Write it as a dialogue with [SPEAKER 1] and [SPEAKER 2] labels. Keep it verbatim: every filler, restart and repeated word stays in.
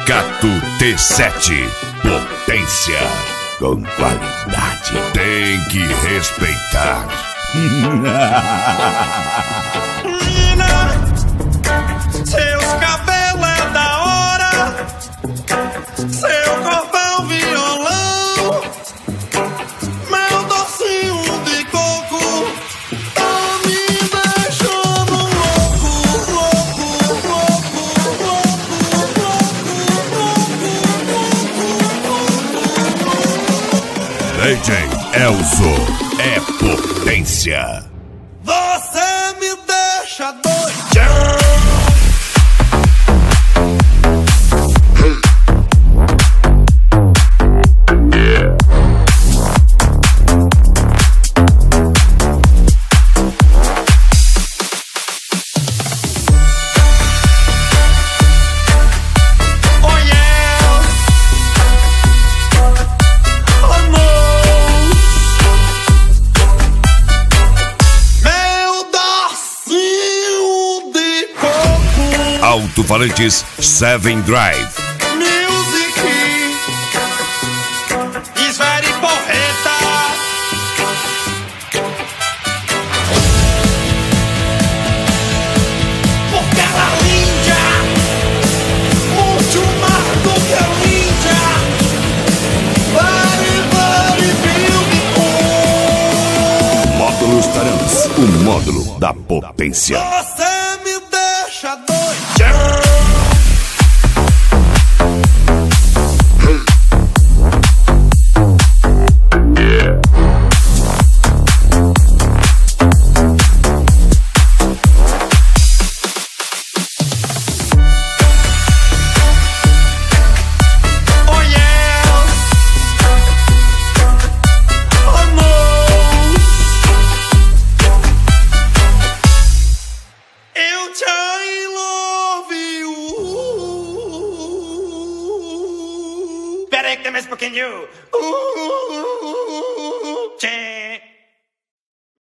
[SPEAKER 1] Sindicato T sete. Potência com qualidade. Tem que respeitar.
[SPEAKER 2] Menina, seus cabelos é da hora, seu corpo é um violão, meu docinho de coco tá me deixando louco, louco, louco, louco, louco, louco.
[SPEAKER 1] D J Elzo é potência.
[SPEAKER 2] Você me deixa doidão.
[SPEAKER 1] Alto-falantes Seven Drive.
[SPEAKER 2] Music is very porreta. Porque ela é linda, muito mais do que linda. Very, very beautiful.
[SPEAKER 1] Módulos Tarans, o módulo da potência.
[SPEAKER 2] Você me deixa doidão. Peraí que tem mais um pouquinho. Uh, uh, uh, uh.